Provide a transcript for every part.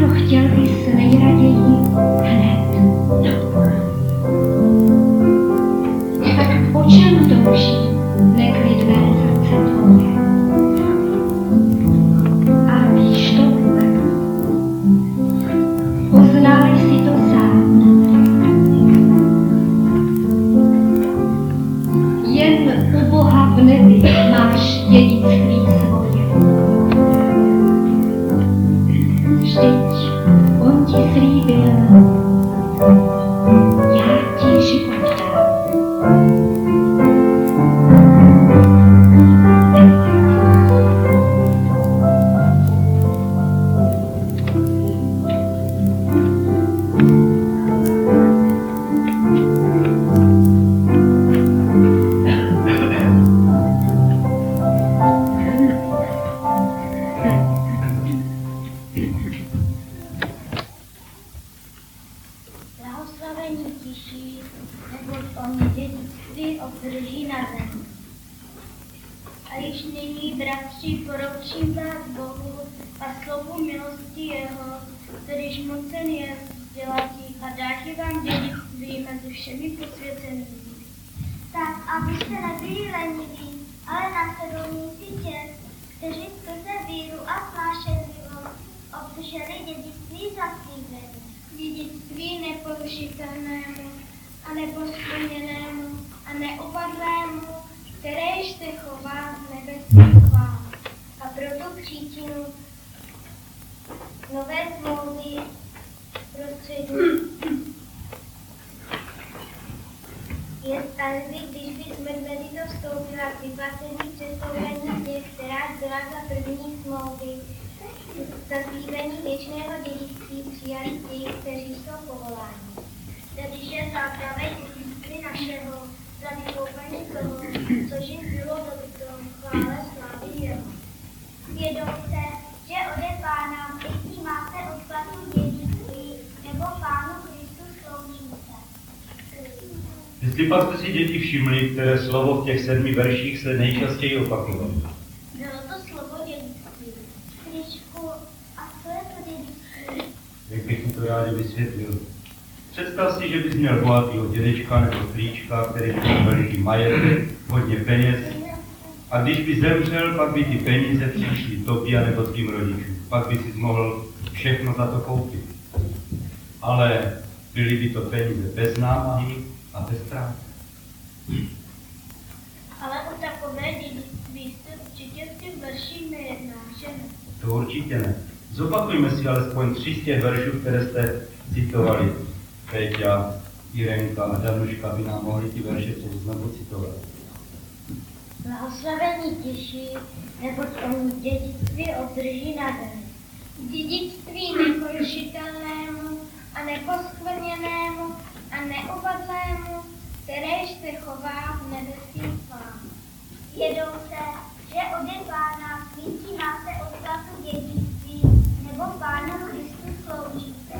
co chtěl bys nejraději hned na tak po čem touží neklidné srdce tvoje? A víš to vůbec? Poznali si to sám. Jen u Boha v nebi máš dědictví svoje. Vždyť on ti slíbil, já ti život dám. Dědictví neporušitelnému a neposkvrněnému a neupadlému, kteréž se chová v nebeských chvál. A proto příčinu nové smlouvy prostřednictvím je stanby, když by smrt mezi to vstoupila k vyplacení přestoupení těch, která byla za první smlouvy, zaslíbení věčného dědictví přijali ti, kteří jsou povoláni. Tedy je zápravé dědictví našeho, za vykoupení toho, což jim bylo dobyto, chvále slávy jeho. Vědomte, že ode Pána vždycky máte odplatu dědictví, nebo Pánu Kristu sloužíte. Jestli pak jste si děti všimli, které slovo v těch 7 verších se nejčastěji opakovalo. Bylo to slovo dědictví. Kričku, a co je to dědictví? Jak bych mi to rád vysvětlil. Představ si, že bys měl bohatýho dědečka nebo strýčka, který měl veliký majetek, hodně peněz. A když by zemřel, pak by ty peníze přišly tobě nebo tvým rodičům. Pak by si mohl všechno za to koupit. Ale byly by to peníze bez námahy a bez práce. Ale o takové dědictví se určitě v těch verších nejedná, že ne? To určitě ne. Zopakujme si alespoň 3 z těch veršů, které jste citovali. Péťa, Irenka a Danuška by nám mohli ty verše znovu citovat. Blahoslavení těší, neboť oni dědictví obdrží na den. Dědictví neporušitelnému a neposkvrněnému a neupadlému, kteréž se chová v nebeských chvál. Vědomte, že ode Pána vždycky máte odplatu dědictví, nebo Pánu Kristu sloužíte.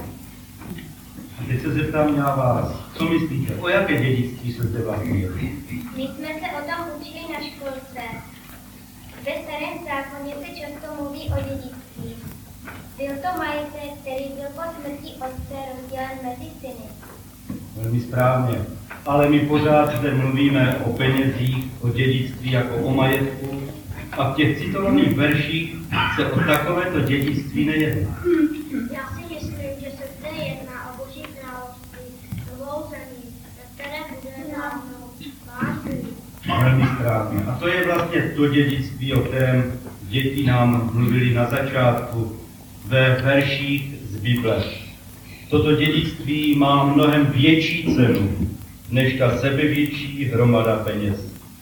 A teď se zeptám já vás, co myslíte, o jaké dědictví se zde bavíme? My jsme se o tom učili na školce. Ve Starém zákoně se často mluví o dědictví. Byl to majetek, který byl po smrti otce rozdělen mezi syny. Velmi správně. Ale my pořád zde mluvíme o penězích, o dědictví jako o majetku. A v těch citovaných verších se o takovéto dědictví nejedná. Já si myslím, že se zde jedná o Boží království, novou zemí, ve které bude dávno vážný. Velmi správně. A to je vlastně to dědictví, o kterém děti nám mluvili na začátku ve verších z Bible. Toto dědictví má mnohem větší cenu, než ta sebevětší hromada peněz.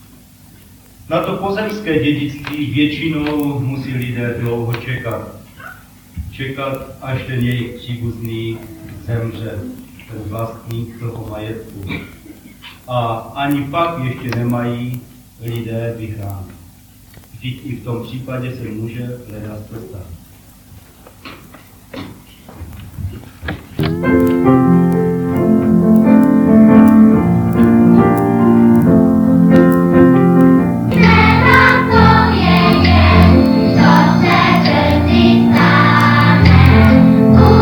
Na to pozemské dědictví většinou musí lidé dlouho čekat. Čekat, až ten jejich příbuzný zemře, ten vlastník toho majetku. A ani pak ještě nemají lidé vyhráno. Vždyť i v tom případě se může hledat to stát. Oh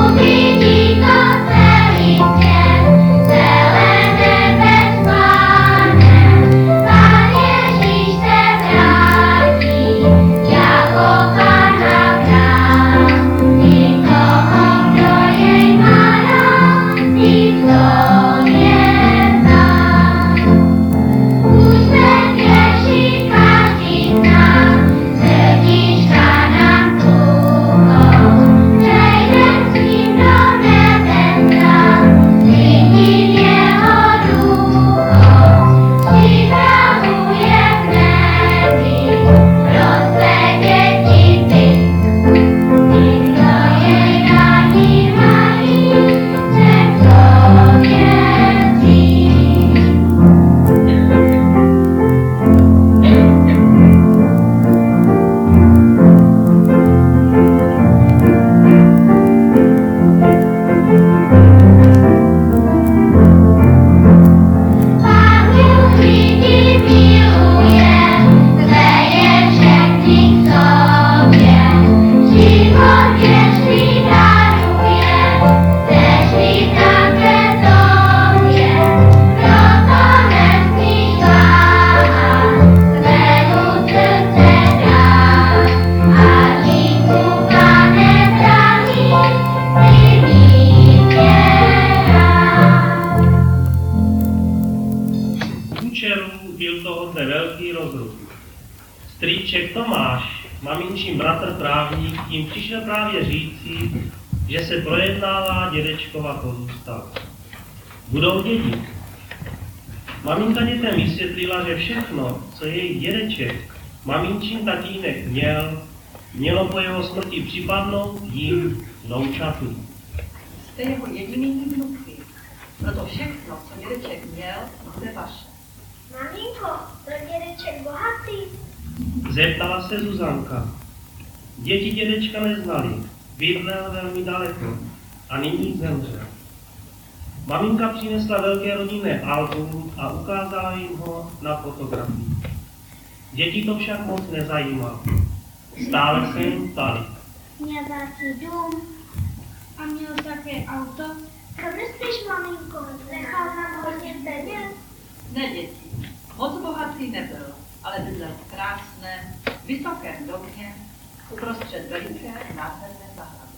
Strýček Tomáš, maminčin bratr právník, jim přišel právě říci, že se projednává dědečkova pozůstalka. Budou dědit. Maminka dětem vysvětlila, že všechno, co její dědeček, maminčin tatínek mělo po jeho smrti připadnout jim vnoučatům. Jste jeho jedinými vnuky, proto všechno, co dědeček měl, bude vaše. Maminko, byl dědeček bohatý? Zeptala se Zuzanka. Děti dědečka neznali, bydlel velmi daleko a nyní zemřel. Maminka přinesla velké rodinné album a ukázala jim ho na fotografii. Děti to však moc nezajímalo. Stále se jim ptali. Měl velký dům. A měl také auto. Kam myslíš, maminko? Nechal nám hodně peněz? Ne, děti, moc bohatý nebyl, ale bydlel v krásném, vysokém domě uprostřed veliké nádherné zahrady.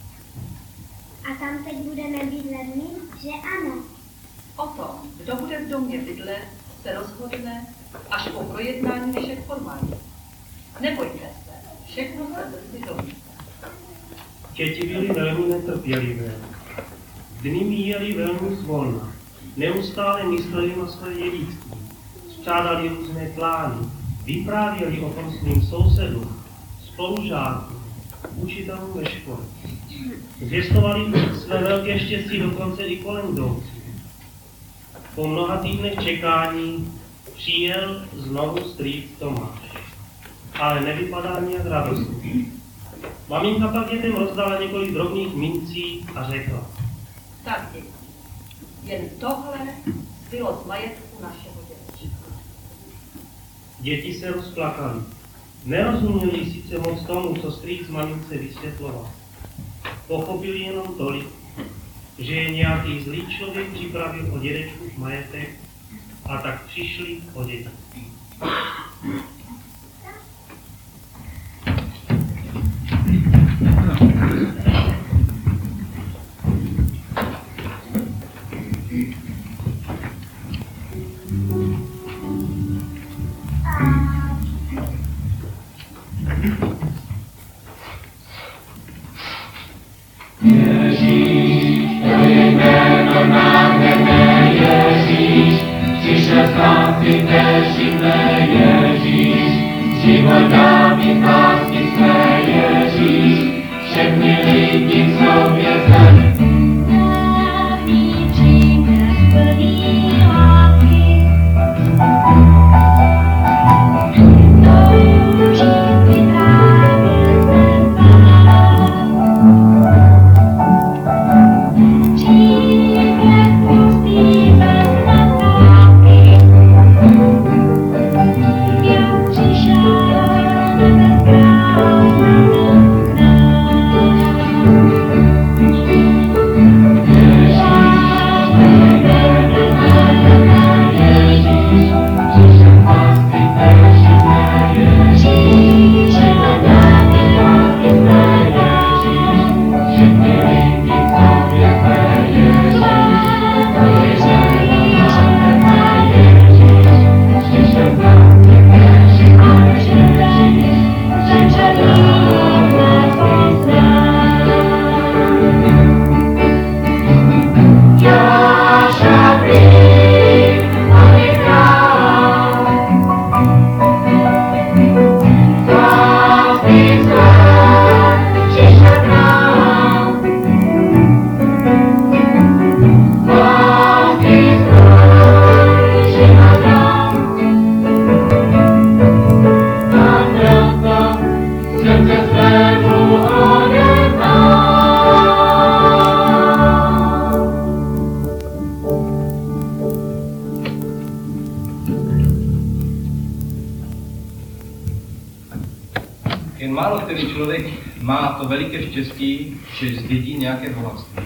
A tam teď budeme bydlet my, že ano? O tom, kdo bude v domě bydlet, se rozhodne až po projednání všech formalit. Nebojte se, všechno se brzy dovíte. Děti byly velmi netrpělivé. Dny míjely velmi zvolna. Neustále mysleli na své dědictví. Střádali různé plány. Vyprávěli o tom svým sousedům, spolužákům, učitelům ve škole. Zvěstovali své velké štěstí dokonce i kolem jdoucím. Po mnoha týdnech čekání přijel znovu strýc Tomáš, ale nevypadá nějak radostně. Maminka pak dětem rozdala několik drobných mincí a řekla. Tak, děti, jen tohle bylo z majetku našeho dědečka. Děti se rozplakaly. Nerozuměli sice moc tomu, co strýc mamince vysvětloval. Pochopili jenom tolik, že je nějaký zlý člověk připravil o dědečkův majetek a tak přišli o dědictví. Jen málo který člověk má to veliké štěstí, že zdědí nějaké bohatství.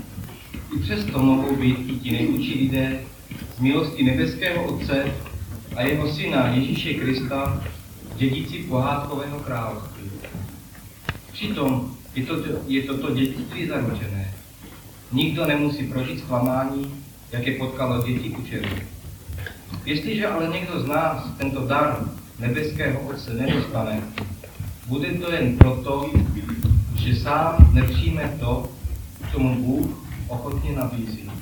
I přesto mohou být i ti nejchudší lidé z milosti nebeského Otce a jeho syna Ježíše Krista dědící pohádkového království. Přitom je toto dědictví zaručené. Nikdo nemusí prožít zklamání, jaké potkalo děti učerů. Jestliže ale někdo z nás tento dar nebeského Otce nedostane, bude to jen proto, že sám nepřijme to, co mu Bůh ochotně nabízí.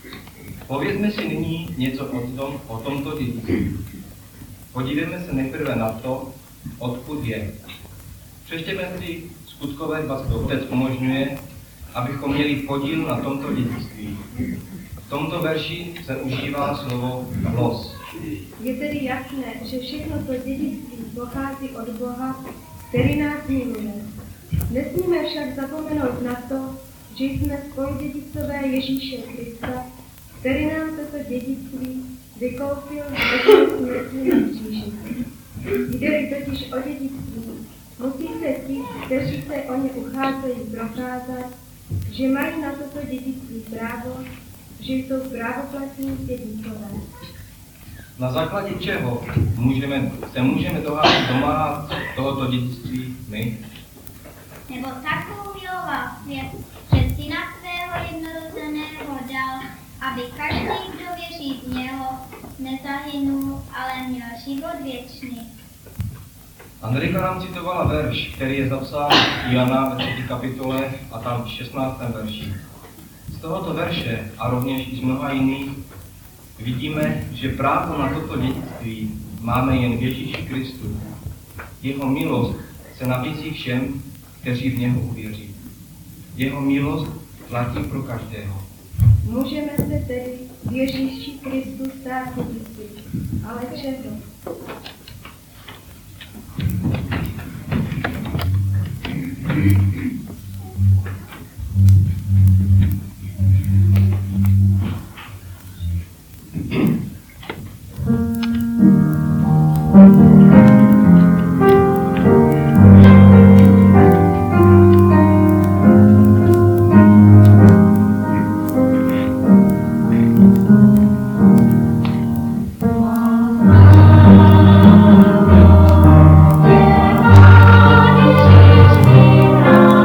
Povězme si nyní něco o tomto dědictví. Podívejme se nejprve na to, odkud je. Přečtěme si Skutkové 20. Otec umožňuje, abychom měli podíl na tomto dědictví. V tomto verši se užívá slovo los. Je tedy jasné, že všechno to dědictví pochází od Boha, který nás miluje. Nesmíme však zapomenout na to, že jsme spoludědicové Ježíše Krista, který nám toto dědictví vykoupil ve smrti na kříži. Jde-li totiž o dědictví, musí se ti, kteří se o ně ucházejí, prokázat, že mají na toto dědictví právo, že jsou právoplatní dědicové. Na základě čeho se můžeme domáhat tohoto dědictví my? Nebo takovou miloval svět, že syna svého jednorozeného dal, aby každý, kdo věří v něho, nezahynul, ale měl život věčný. Andrika nám citovala verš, který je zapsán Jana ve 3. kapitole a tam v 16. verši. Z tohoto verše a rovněž i z mnoha jiných vidíme, že právo na toto dědictví máme jen v Ježíši Kristu. Jeho milost se nabízí všem, kteří v něho uvěří. Jeho milost platí pro každého. Můžeme se tedy v Ježíši Kristu stát dědici, ale čeho? Ježíš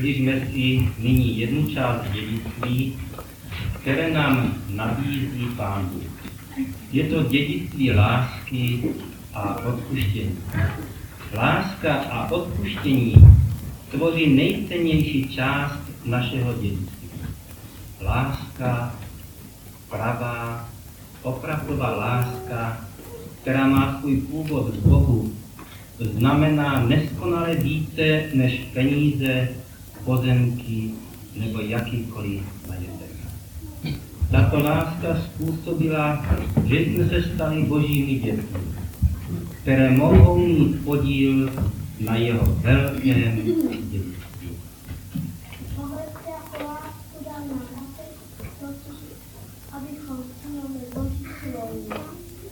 přibližme si nyní jednu část dědictví, které nám nabízí Pán Bůh. Je to dědictví lásky a odpuštění. Láska a odpuštění tvoří nejcennější část našeho dědictví. Láska, pravá, opravdová láska, která má svůj původ v Bohu, znamená neskonale více než peníze, pozemky nebo jakýkoliv majetek. Tato láska způsobila, že jsme se stali božími dětmi, které mohou mít podíl na jeho velkém dědictví. Povedzte, jako lásku dal nám Otec, abychom přijali Boží slovo.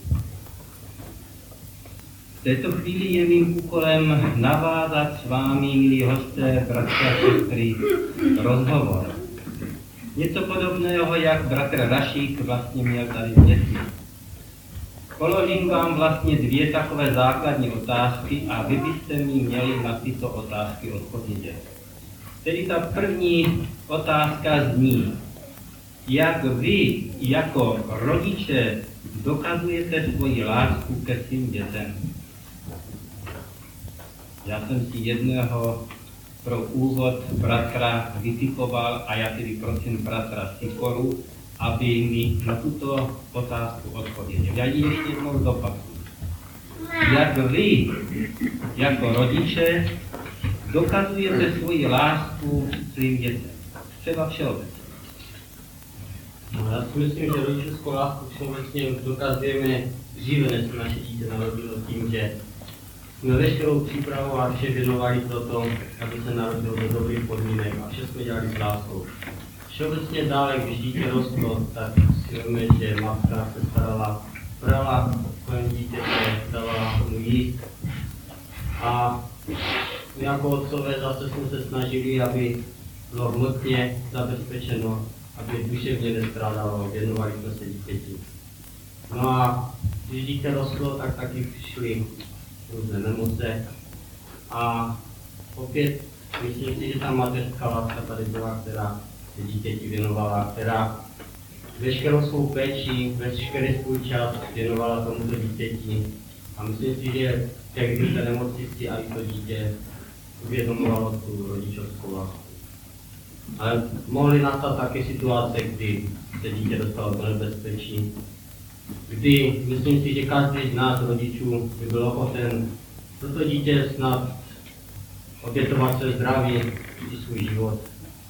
V této chvíli je mým úkolem navázat s vámi, milí hosté, bratři a sestry, rozhovor. Něco podobného, jak bratr Rašík vlastně měl tady v dětství. Položím vám vlastně dvě takové základní otázky a vy byste mi měli na tyto otázky odpovědět. Tedy ta první otázka zní, jak vy jako rodiče dokazujete svoji lásku ke svým dětem. Já jsem si jedného pro úvod bratra vytipoval a já tedy prosím bratra Sikoru, aby mi na tuto otázku odpověděl. Já ji ještě jednou zopakuju. Jak vy, jako rodiče, dokazujete svoji lásku svým dětem? Třeba všeobecně. No, já si myslím, že rodičovskou lásku všeobecně dokazujeme dříve, než se naše dítě narodilo, tím, že jsme veškerou přípravu a vše věnovali pro to, aby se narodilo do dobrých podmínek a vše jsme dělali s láskou. Všeobecně dále, když dítě rostlo, tak si víme, že matka se starala, prala kolem dítěte, dávala mu jíst. A jako otcové zase jsme se snažili, aby bylo hmotně zabezpečeno, aby duševně nestrádalo, věnovali jsme se dítěti. No a když dítě rostlo, tak taky přišly různé nemoce. A opět myslím si, že ta mateřská láska tady byla, která se dítěti věnovala, která veškerou svou péči, veškerý svůj čas věnovala tomuto dítěti. A myslím si, že tehdy té nemoci si a i to dítě uvědomovalo tu rodičovskou lásku. Ale mohly nastat také situace, kdy se dítě dostalo do nebezpečí, kdy myslím si, že každý z nás rodičů by byl ochoten pro to dítě snad obětovat své zdraví i svůj život.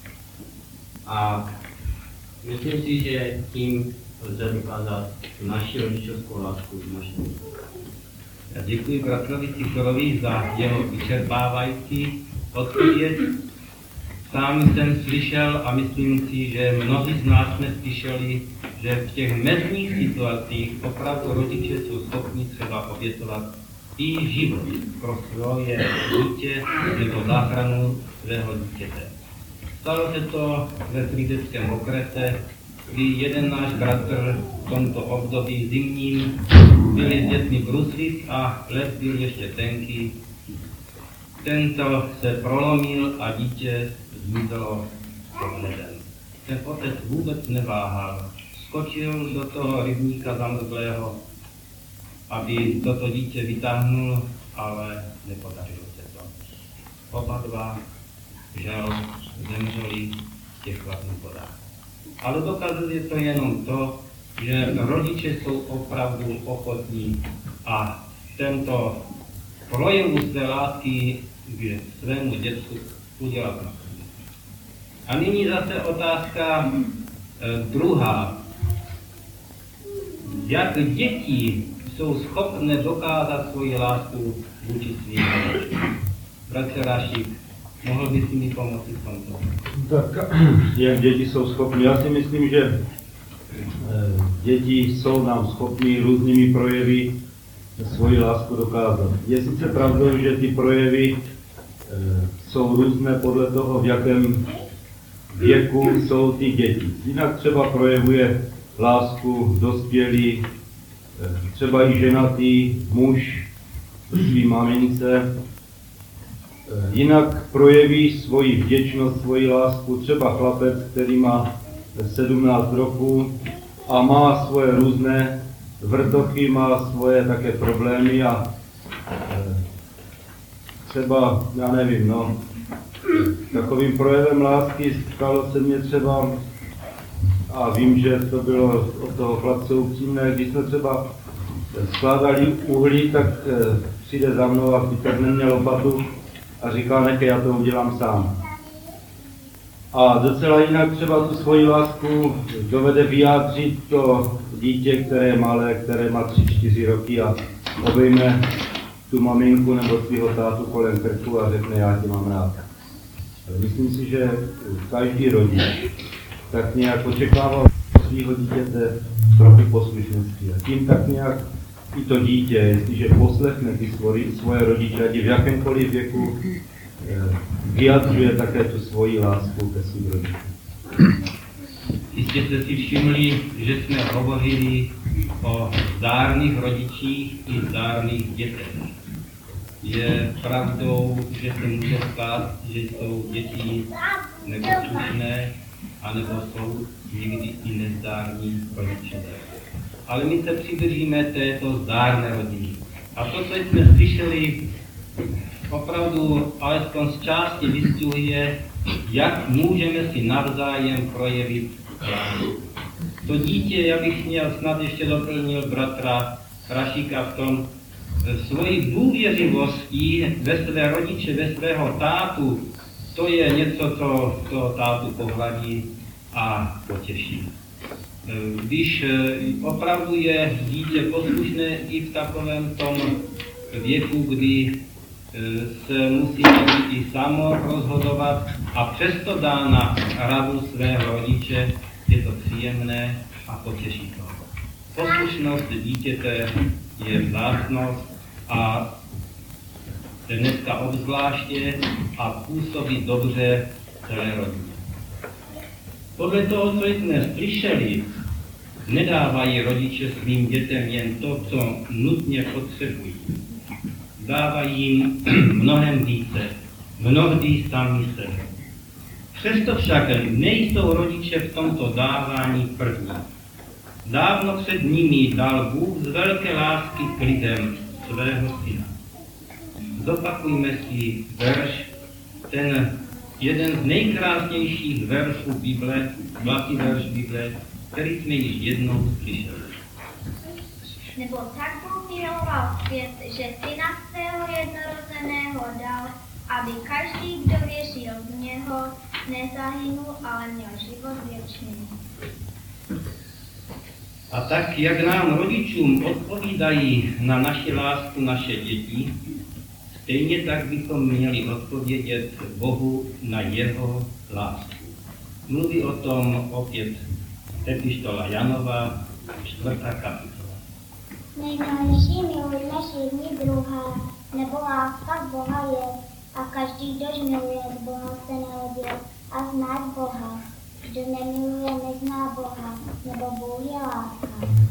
A myslím si, že tím lze dokázat naši rodičovskou lásku v našem životě. Já děkuji bratrovi Sikorovi za jeho vyčerpávající odpověď. Sám jsem slyšel a myslím si, že mnozí z nás jsme slyšeli, že v těch mezních situacích opravdu rodiče jsou schopni třeba obětovat i život pro svoje dítě nebo záchranu svého dítěte. Stalo se to ve Frýdeckém okrese, kdy jeden náš bratr v tomto období zimním byli s dětmi bruslit a les byl ještě tenký. Tento se prolomil a dítě zmizelo pod ledem. Ten otec vůbec neváhal. Skočil do toho rybníka zamrzlého, aby toto dítě vytáhnul, ale nepodařilo se to. Oba dva žel zemřeli v těch chladných vodách. Ale dokazuje to jenom to, že rodiče jsou opravdu ochotní a tento projevu své lásky k svému děcku udělat na. A nyní zase otázka druhá. Jak děti jsou schopné dokázat svoji lásku vůči svým rodičům? Bratře Rašík, mohl by si mi pomoci v tomto? Tak, jak děti jsou schopny? Já si myslím, že děti jsou nám schopni různými projevy svoji lásku dokázat. Je sice pravdou, že ty projevy jsou různé podle toho, v jakém věku jsou ty děti. Jinak třeba projevuje lásku dospělý, třeba i ženatý muž svý mamince. Jinak projeví svoji vděčnost, svoji lásku třeba chlapec, který má 17 roků a má svoje různé vrtochy, má svoje také problémy a třeba, já nevím, no, takovým projevem lásky stalo se mně třeba, a vím, že to bylo od toho chlapce upřímné, když jsme třeba skládali uhlí, tak přijde za mnou a vytrhne mě lopatu a říká, nechej, já to udělám sám. A docela jinak třeba tu svoji lásku dovede vyjádřit to dítě, které je malé, které má 3-4 roky a obejme tu maminku nebo svého tátu kolem krku a řekne, já tě mám rád. Myslím si, že každý rodič tak nějak očekával svého dítěte trochu poslušnosti. A tím tak nějak i to dítě, jestliže poslechne ty svoje rodiče, ať v jakémkoliv věku, vyjadřuje také tu svoji lásku ke svým rodičům. Jistě jste si všimli, že jsme hovořili o zdárných rodičích i zdárných dětech. Je pravdou, že se může stát, že jsou děti neposlušné, anebo jsou někdy i nezdární rodiče. Ale my se přidržíme této zdárné rodiny. A to, co jsme slyšeli, opravdu alespoň z části vystihuje, jak můžeme si navzájem projevit lásku. To dítě, já bych měl snad ještě doplnil bratra Rašíka v tom, svojí důvěřivostí ve své rodiče, ve svého tátu, to je něco, co toho tátu pohladí a potěší. Když opravdu je dítě poslušné i v takovém tom věku, kdy se musí i samo rozhodovat a přesto dá na radu svého rodiče, je to příjemné a potěší to. Poslušnost dítěte je vzácnost a dneska obzvláště a působí dobře celé rodině. Podle toho, co jsme slyšeli, nedávají rodiče svým dětem jen to, co nutně potřebují. Dávají jim mnohem více, mnohdy sami sebe. Přesto však nejsou rodiče v tomto dávání první. Dávno před nimi dal Bůh z velké lásky k lidem svého syna. Zopakujme si verš, ten jeden z nejkrásnějších veršů Bible, svatý verš Bible, který jsme již jednou slyšeli. Nebo tak Bůh miloval svět, že syna svého jednorozeného dal, aby každý, kdo věřil v něho, nezahynul, ale měl život věčný. A tak, jak nám rodičům odpovídají na naši lásku naše děti, stejně tak bychom měli odpovědět Bohu na jeho lásku. Mluví o tom opět epištola Janova, 4. kapitola. Nejmilejší milujme všichni druhé, nebo láska z Boha je, a každý, kdož miluje z Boha, se nerodil a zná Boha. Kdo nemiluje, nezná Boha, nebo Bůh je láska.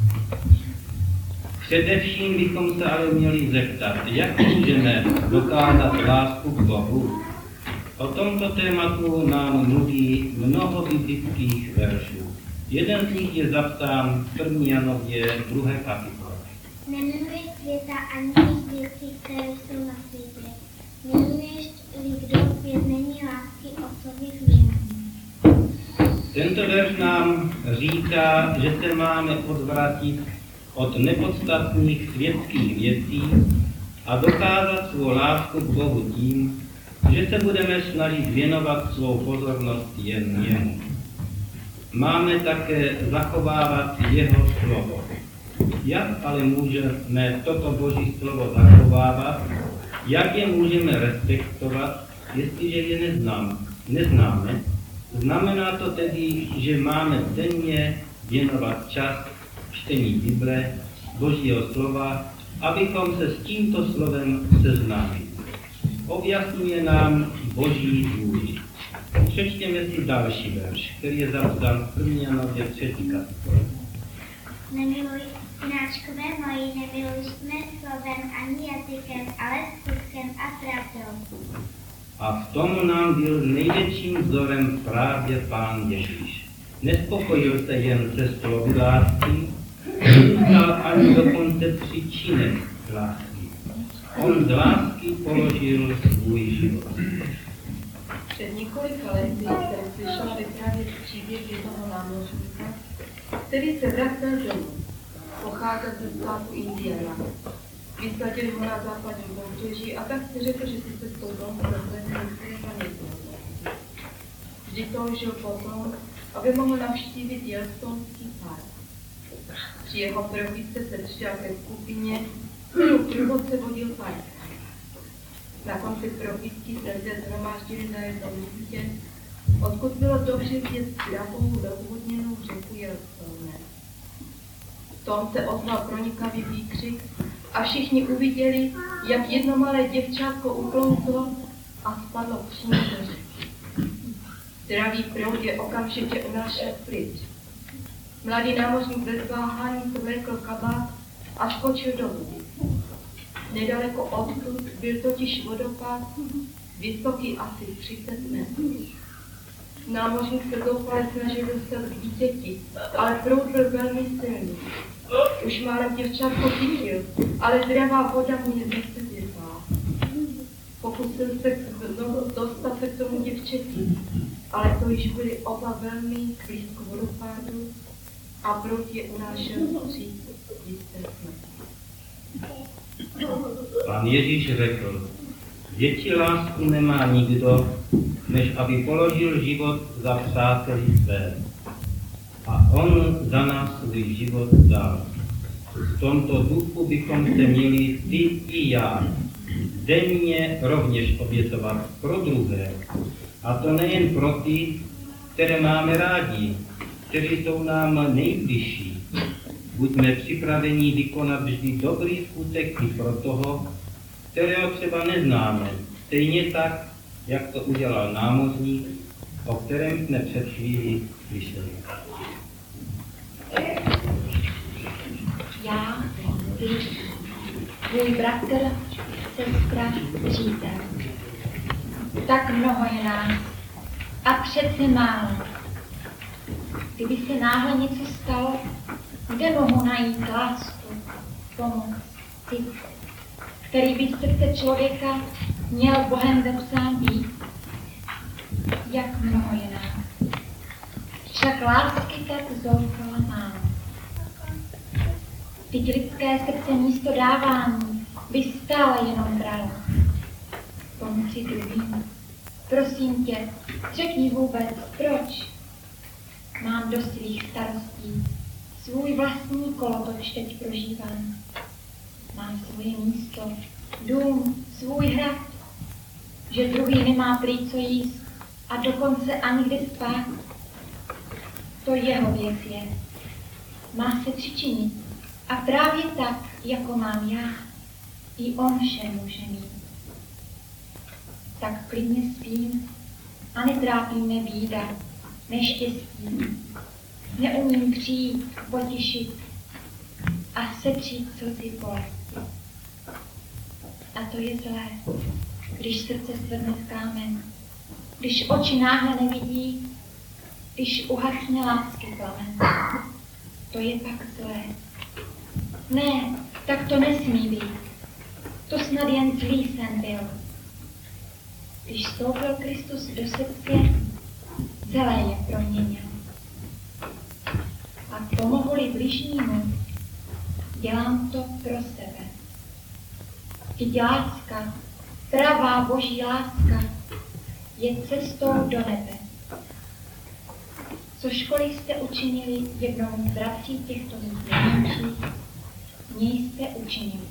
Především bychom se ale měli zeptat, jak můžeme dokázat lásku k Bohu. O tomto tématu nám mluví mnoho biblických veršů. Jeden z nich je zapsán v 1. Janově 2. kapitole. Nemiluj světa ani těch věcí, které jsou na světě. Miluješ-li kdo svět, není lásky Otcovi v něm. Tento verš nám říká, že se máme odvrátit od nepodstatných světských věcí a dokázat svou lásku k Bohu tím, že se budeme snažit věnovat svou pozornost jen jemu. Máme také zachovávat jeho slovo. Jak ale můžeme toto Boží slovo zachovávat? Jak je můžeme respektovat, jestliže je neznáme? Znamená to tedy, že máme denně věnovat čas čtení Bible, Božího slova, abychom se s tímto slovem seznámili. Objasňuje nám Boží vůli. Přečtěme si další verš, který je zapsán v 1. Janově 3. kapitole. Nemiluj, synáčkové moji, nemilujme slovem ani jazykem, ale skutkem a pravdou. A v tom nám byl největším vzorem právě Pán Ježíš. Nespokojil se jen se slovy lásky, nezůstal ani dokonce při činech lásky. On z lásky položil svůj život. Před několika lety jsem slyšela vyprávět příběh jednoho námořníka, který se vracel domů. Pocházel ze státu Indiana. Vysadili ho na západním pobřeží a tak si řekl, že si cestou domů rozhledne některé zaměstnance. Vždy toužil potom, aby mohl navštívit Yellowstoneský park. Při jeho prohlídce se přidal ke skupině, kterou průvodce vodil parkem. Na konci prohlídky se lidé shromáždili na jednom místě, odkud bylo dobře vidět zdravou, rozvodněnou řeku Yellowstone. V tom se ozval pronikavý výkřik a všichni uviděli, jak jedno malé děvčátko uklouzlo a spadlo přímo do řeky. Zdravý proud je okamžitě unášel pryč. Mladý námořník bez váhání se vlekl kabát a skočil do vody. Nedaleko odtud byl totiž vodopád, vysoký asi 30 metrů. Námořník se zoufale snažil dostat k dítěti, ale proud byl velmi silný. Už málem děvčátko chytil, ale zdravá voda mu je nepředvězala. Pokusil se znovu dostat se k tomu děvčeti, ale to již byly oba velmi blízko vodopádu a proud je unášel přijít jisté smrti. Pán Ježíš řekl, větší lásku nemá nikdo, než aby položil život za přáteli své. A on za nás svůj život dal. V tomto duchu bychom se měli ty i já denně rovněž obětovat pro druhé. A to nejen pro ty, které máme rádi, kteří jsou nám nejbližší. Buďme připraveni vykonat vždy dobrý skutek i pro toho, kterého třeba neznáme, stejně tak, jak to udělal námořník, o kterém jsme před chvílí slyšeli. Já, ty, tvůj bratr, sestra, přítel. Tak mnoho je nás a přece málo. Kdyby se náhle něco stalo, kde mohu najít lásku, pomoc, ty, který by srdce člověka měl Bohem vepsán být? Jak mnoho je nás. Však lásky tak zoufale málo. Vždyť lidské srdce místo dávání by stále jenom bralo. Pomoci druhým. Prosím tě, řekni vůbec, proč? Mám do svých starostí. Svůj vlastní kolotoč teď prožívám. Mám svoje místo, dům, svůj hrad. Že druhý nemá prý co jíst a dokonce ani kde spát. To jeho věc je. Má se přičinit. A právě tak, jako mám já, i on vše může mít. Tak klidně spím a netrápí mne bída, neštěstí. Neumím přijít, potěšit a setřít slzy bolesti. A to je zlé, když srdce stvrdne v kámen, když oči náhle nevidí, když uhasne lásky plamen. To je pak zlé. Ne, tak to nesmí být. To snad jen zlý sen byl. Když vstoupil Kristus do srdce, celé je proměnil. A pomohu-li bližnímu, dělám to pro sebe. Vždyť láska, pravá boží láska, je cestou do nebe. Co školy jste učinili jednomu z bratří těchto mých nejmenších, mě jste učinili.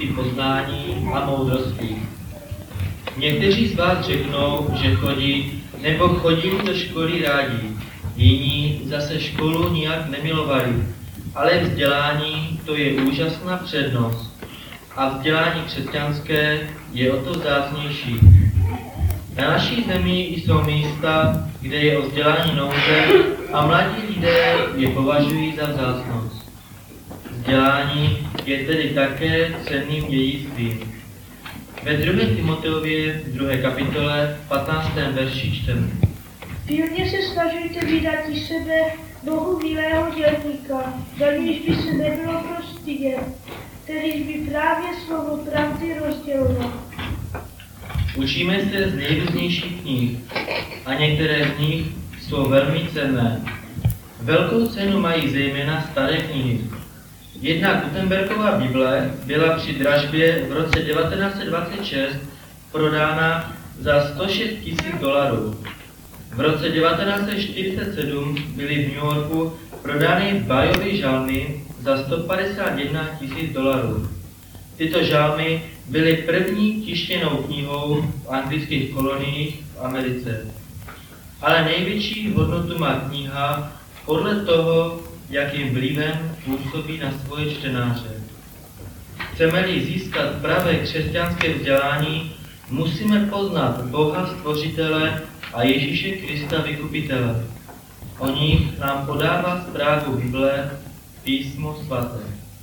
dědictví poznání a moudrosti. Někteří z vás řeknou, že chodí nebo chodili do školy rádi, jiní zase školu nijak nemilovali, ale vzdělání to je úžasná přednost a vzdělání křesťanské je o to vzácnější. Na naší zemi jsou místa, kde je o vzdělání nouze a mladí lidé je považují za vzácnost. Vzdělání je tedy také cenným dědictvím. Ve 2. Timoteově 2. kapitole 15. verši čteme. Pilně se snažujte vydat sebe Bohu milého dělníka, za níž by se nebylo prostydět, kterýž by právě slovo pravdy rozděloval. Učíme se z nejrůznějších knih a některé z nich jsou velmi cenné. Velkou cenu mají zejména staré knihy. Jedna Gutenbergova Bible byla při dražbě v roce 1926 prodána za $106,000. V roce 1947 byly v New Yorku prodány bájové žalmy za $151,000. Tyto žalmy byly první tištěnou knihou v anglických koloniích v Americe. Ale největší hodnotu má kniha podle toho, jakým vlivem působí na svoje čtenáře. Chceme-li získat pravé křesťanské vzdělání, musíme poznat Boha Stvořitele a Ježíše Krista Vykupitele. O nich nám podává zprávu Bible, Písmo svaté.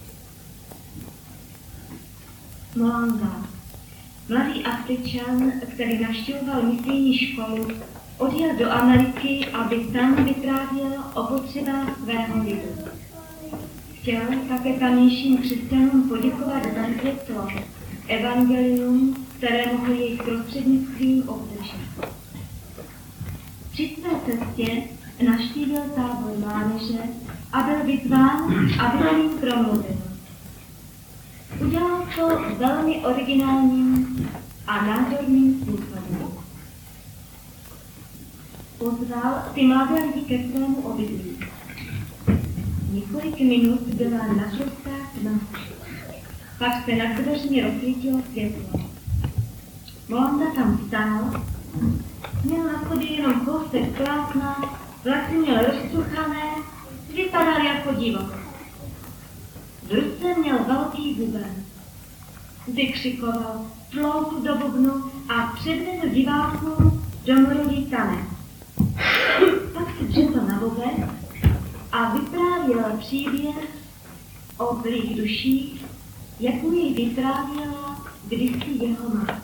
Moanda. Mladý Afričan, který navštěvoval misijní školu, odjel do Ameriky, aby tam vyprávěl o potřebách svého lidu. Chtěl také tamějším křesťanům poděkovat za světlo, evangelium, které mohl jejich prostřednictvím obdržet. Při své cestě navštívil tábor mládeže a byl vyzván, aby o ní promluvil. Udělal to velmi originálním a nádorným způsobem. Pozval ty mladé lidi ke svému obydlí. Několik minut byla naprostá tma. Pak se nad dveřmi rozsvítilo světlo. Moanda tam stál, měl na sobě jenom kousek plátna, vlasy měl rozcuchané, vypadal jako divok. V ruce měl velký buben. Vykřikoval, tlouku do bubnu a předvedl divákům domorodý tanec. Pak si břetl na bubek a vyprávěl příběh o zlých duších, jak mu jej vyprávěla kdysi jeho matka.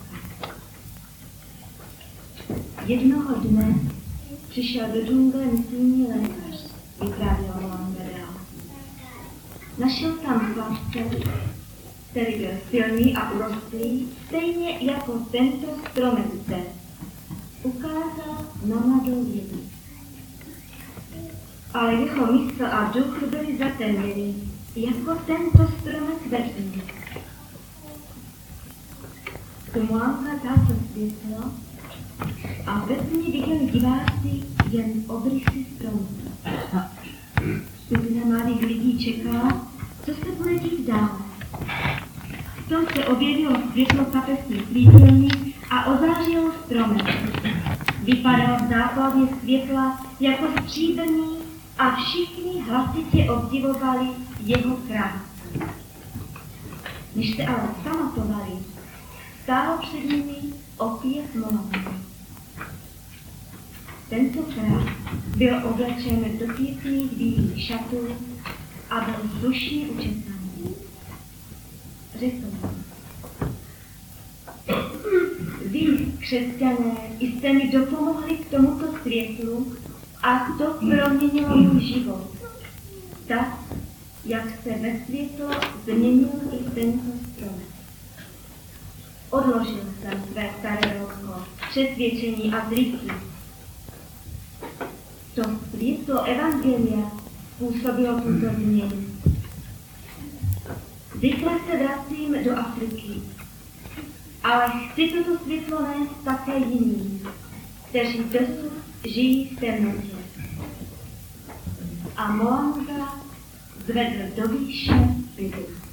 Jednoho dne přišel do džungle misijní lékař, vyprávěl Moanda dál. Našel tam chlapce, který byl silný a urostlý, stejně jako tento stromek zde. Ukázal na mladou vědu. Ale jeho mysl a duch byly zatemněny, jako tento stromek ve tmě. Moanda zásl světlo a ve tmě viděli diváci jen obrysy stromů. Skupina mladých lidí čekala, co se bude dít dál. V tom se objevilo světlo kapesní svítilny a ozářilo stromek. Vypadal v záplavě světla jako stříbrný a všichni hlasitě obdivovali jeho krásu. Než se ale pamatovali, stálo před nimi opět Moanda. Tentokrát byl oblečen do pěkných bílých šatů a byl slušně učesaný. Řekl mu: vy, křesťané, jste mi dopomohli k tomuto světlu a to proměnilo můj život. Tak, jak se ve světlo změnil i tento stromek. Odložil jsem své staré rozko, přesvědčení a zvyky. To světlo evangelia způsobilo tuto změnu. Zvykle se vracím do Afriky, ale chci toto světlo nést také jiným, kteří dosud žijí v temnotě. A Moanda zvedl do výše Bibli.